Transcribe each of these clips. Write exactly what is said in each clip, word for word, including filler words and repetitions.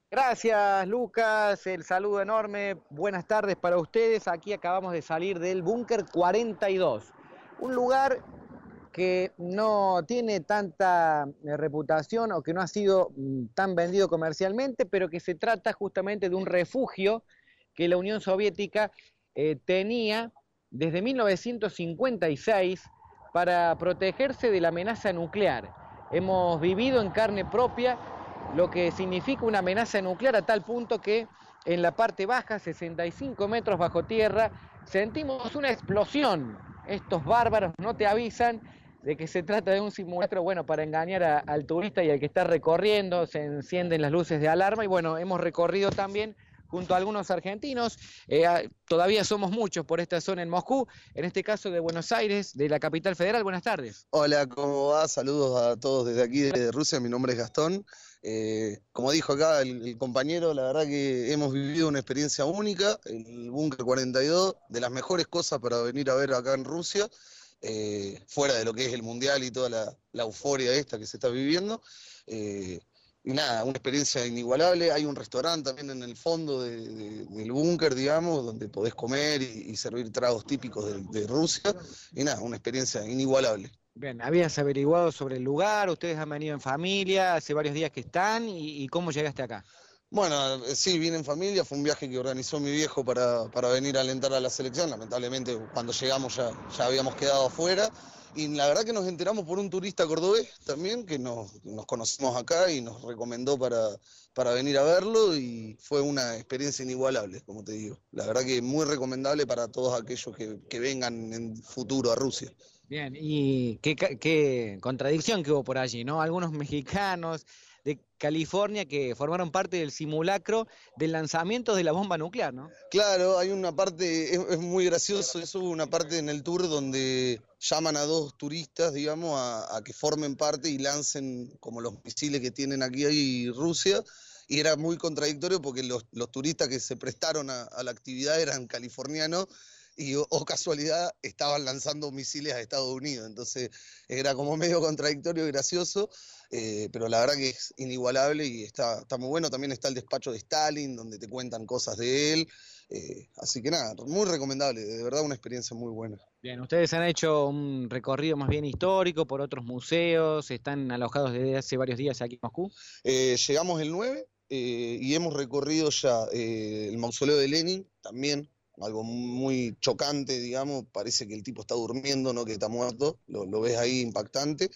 Gracias, Lucas. El saludo enorme. Buenas tardes para ustedes. Aquí acabamos de salir del Búnker cuarenta y dos. Un lugar que no tiene tanta eh, reputación o que no ha sido mm, tan vendido comercialmente, pero que se trata justamente de un refugio que la Unión Soviética eh, tenía desde mil novecientos cincuenta y seis para protegerse de la amenaza nuclear. Hemos vivido en carne propia lo que significa una amenaza nuclear a tal punto que en la parte baja, sesenta y cinco metros bajo tierra, sentimos una explosión. Estos bárbaros no te avisan de que se trata de un simulacro, bueno, para engañar a, al turista y al que está recorriendo, se encienden las luces de alarma y bueno, hemos recorrido también junto a algunos argentinos, eh, todavía somos muchos por esta zona en Moscú, en este caso de Buenos Aires, de la capital federal. Buenas tardes. Hola, ¿cómo va? Saludos a todos desde aquí, desde Rusia. Mi nombre es Gastón. Eh, como dijo acá el, el compañero, la verdad que hemos vivido una experiencia única, el Búnker cuarenta y dos, de las mejores cosas para venir a ver acá en Rusia, eh, fuera de lo que es el Mundial y toda la, la euforia esta que se está viviendo. Eh, y nada, una experiencia inigualable. Hay un restaurante también en el fondo de, de, del búnker, digamos, donde podés comer y, y servir tragos típicos de, de Rusia. Y nada, una experiencia inigualable. Bien, ¿habías averiguado sobre el lugar? ¿Ustedes han venido en familia? ¿Hace varios días que están? ¿Y, y cómo llegaste acá? Bueno, eh, sí, vine en familia, fue un viaje que organizó mi viejo para, para venir a alentar a la selección. Lamentablemente, cuando llegamos ya, ya habíamos quedado afuera. Y la verdad que nos enteramos por un turista cordobés también, que nos, nos conocimos acá y nos recomendó para, para venir a verlo. Y fue una experiencia inigualable, como te digo. La verdad que muy recomendable para todos aquellos que, que vengan en futuro a Rusia. Bien, y qué, ca- qué contradicción que hubo por allí, ¿no? Algunos mexicanos de California que formaron parte del simulacro del lanzamiento de la bomba nuclear, ¿no? Claro, hay una parte, es, es muy gracioso, eso hubo una parte en el tour donde llaman a dos turistas, digamos, a, a que formen parte y lancen como los misiles que tienen aquí y Rusia, y era muy contradictorio porque los, los turistas que se prestaron a, a la actividad eran californianos y, o, o casualidad, estaban lanzando misiles a Estados Unidos, entonces era como medio contradictorio y gracioso. Eh, pero la verdad que es inigualable y está, está muy bueno. También está el despacho de Stalin, donde te cuentan cosas de él. Eh, así que nada, muy recomendable, de verdad una experiencia muy buena. Bien, ustedes han hecho un recorrido más bien histórico por otros museos, están alojados desde hace varios días aquí en Moscú. Eh, llegamos el nueve eh, y hemos recorrido ya eh, el mausoleo de Lenin, también algo muy chocante, digamos, parece que el tipo está durmiendo, no que está muerto, lo, lo ves ahí impactante.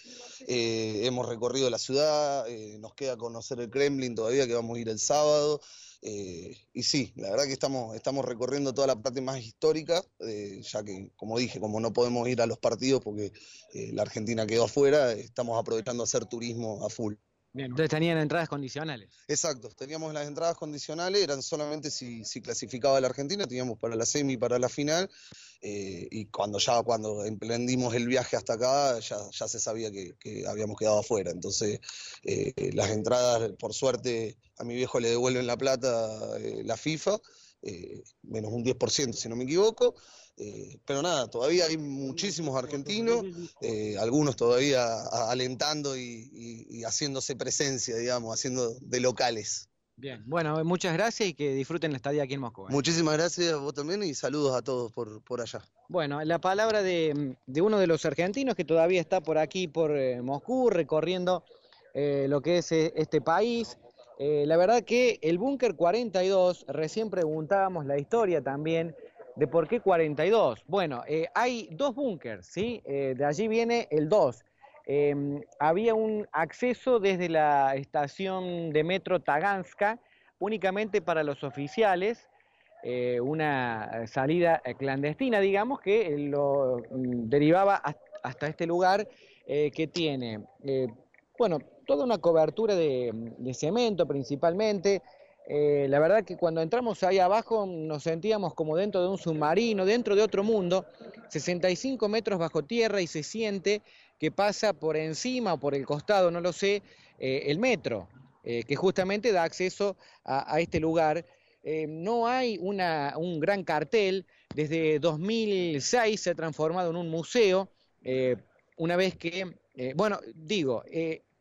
Eh, hemos recorrido la ciudad, eh, nos queda conocer el Kremlin todavía, que vamos a ir el sábado. Eh, y sí, la verdad que estamos, estamos recorriendo toda la parte más histórica, eh, ya que, como dije, como no podemos ir a los partidos porque eh, la Argentina quedó afuera, estamos aprovechando a hacer turismo a full. Bien, ustedes tenían entradas condicionales. Exacto, teníamos las entradas condicionales, eran solamente si, si clasificaba la Argentina, teníamos para la semi y para la final, eh, y cuando ya cuando emprendimos el viaje hasta acá, ya, ya se sabía que, que habíamos quedado afuera. Entonces, eh, las entradas, por suerte, a mi viejo le devuelven la plata eh, la FIFA, eh, menos un diez por ciento si no me equivoco. Eh, pero nada, todavía hay muchísimos argentinos, eh, algunos todavía a, alentando y, y, y haciéndose presencia, digamos, haciendo de locales. Bien, bueno, muchas gracias y que disfruten la estadía aquí en Moscú, ¿eh? Muchísimas gracias a vos también y saludos a todos por, por allá. Bueno, la palabra de, de uno de los argentinos que todavía está por aquí, por eh, Moscú, recorriendo eh, lo que es eh, este país. Eh, la verdad que el Búnker cuarenta y dos, recién preguntábamos la historia también de por qué cuarenta y dos. Bueno, eh, hay dos búnkers, ¿sí? Eh, de allí viene el dos. Eh, había un acceso desde la estación de metro Taganska únicamente para los oficiales, eh, una salida clandestina, digamos, que lo mm, derivaba hasta este lugar eh, que tiene, eh, bueno, toda una cobertura de, de cemento principalmente. Eh, la verdad que cuando entramos ahí abajo nos sentíamos como dentro de un submarino, dentro de otro mundo, sesenta y cinco metros bajo tierra y se siente que pasa por encima o por el costado, no lo sé, eh, el metro, eh, que justamente da acceso a, a este lugar. Eh, no hay una, un gran cartel, desde dos mil seis se ha transformado en un museo, eh, una vez que, eh, bueno, digo, eh,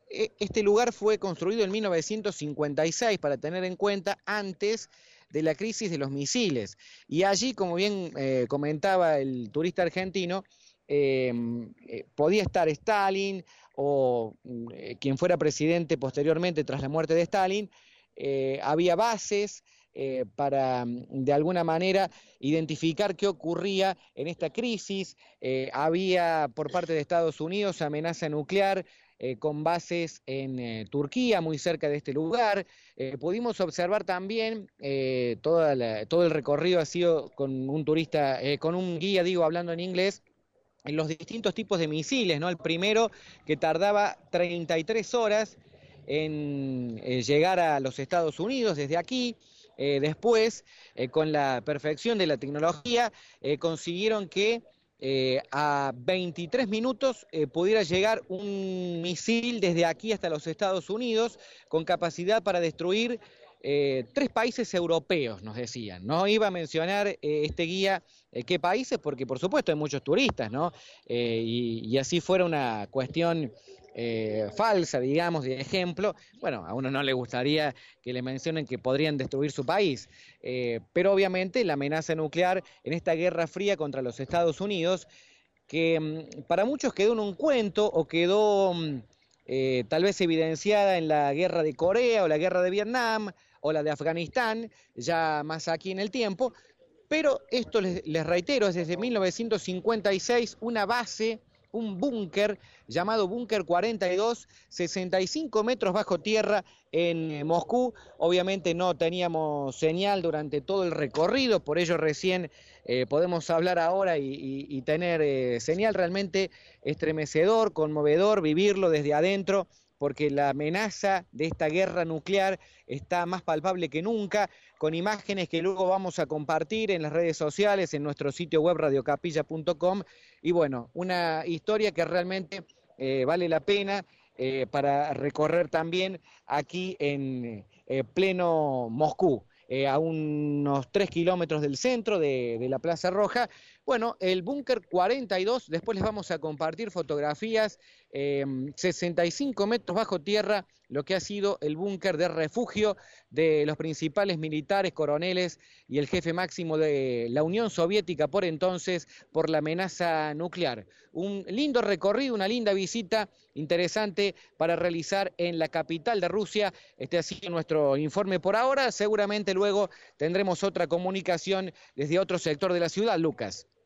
este lugar fue construido en mil novecientos cincuenta y seis, para tener en cuenta, antes de la crisis de los misiles. Y allí, como bien eh, comentaba el turista argentino, eh, eh, podía estar Stalin o eh, quien fuera presidente posteriormente tras la muerte de Stalin. Eh, había bases eh, para, de alguna manera, identificar qué ocurría en esta crisis. Eh, había, por parte de Estados Unidos, amenaza nuclear eh, con bases en eh, Turquía, muy cerca de este lugar. Eh, pudimos observar también, eh, toda la, todo el recorrido ha sido con un turista, eh, con un guía, digo, hablando en inglés, en los distintos tipos de misiles, ¿no? El primero, que tardaba treinta y tres horas en eh, llegar a los Estados Unidos desde aquí. Eh, después, eh, con la perfección de la tecnología, eh, consiguieron que eh, a veintitrés minutos eh, pudiera llegar un misil desde aquí hasta los Estados Unidos, con capacidad para destruir eh, tres países europeos, nos decían. No iba a mencionar eh, este guía eh, qué países, porque por supuesto hay muchos turistas, ¿no? Eh, y, y así fuera una cuestión Eh, falsa, digamos, de ejemplo, bueno, a uno no le gustaría que le mencionen que podrían destruir su país, eh, pero obviamente la amenaza nuclear en esta guerra fría contra los Estados Unidos, que mm, para muchos quedó en un cuento o quedó mm, eh, tal vez evidenciada en la guerra de Corea o la guerra de Vietnam o la de Afganistán, ya más aquí en el tiempo, pero esto les, les reitero, es desde mil novecientos cincuenta y seis una base, un búnker llamado Búnker cuarenta y dos, sesenta y cinco metros bajo tierra en Moscú. Obviamente no teníamos señal durante todo el recorrido, por ello recién eh, podemos hablar ahora y, y, y tener eh, señal. Realmente estremecedor, conmovedor vivirlo desde adentro, porque la amenaza de esta guerra nuclear está más palpable que nunca, con imágenes que luego vamos a compartir en las redes sociales, en nuestro sitio web radio capilla punto com, y bueno, una historia que realmente eh, vale la pena eh, para recorrer también aquí en eh, pleno Moscú. Eh, a unos tres kilómetros del centro de, de la Plaza Roja. Bueno, el Búnker cuarenta y dos, después les vamos a compartir fotografías, eh, sesenta y cinco metros bajo tierra, lo que ha sido el búnker de refugio de los principales militares, coroneles y el jefe máximo de la Unión Soviética por entonces, por la amenaza nuclear. Un lindo recorrido, una linda visita, interesante para realizar en la capital de Rusia. Este ha sido nuestro informe por ahora, seguramente luego tendremos otra comunicación desde otro sector de la ciudad, Lucas.